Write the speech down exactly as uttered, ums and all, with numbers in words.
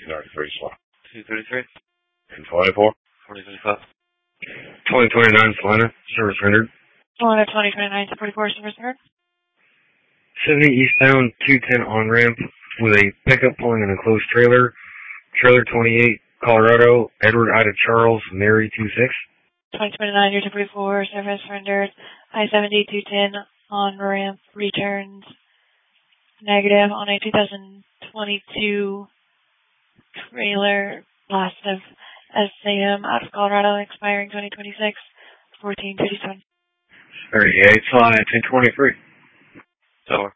two ninety-three slot. two thirty-three. two twenty-four. twenty twenty-five. twenty twenty-nine Salina, service rendered. Salina twenty twenty-nine to forty-four, service rendered. seventy eastbound, two ten on-ramp with a pickup pulling an enclosed trailer. Trailer twenty-eight, Colorado, Edward Ida Charles, Mary two six. twenty twenty-nine, you're to forty-four, service rendered. I seventy, two ten on-ramp returns negative on a two thousand twenty-two trailer blast of S A M out of Colorado, expiring twenty twenty-six, fourteen fifty-seven. thirty-eight, Salina two twenty-three. Over.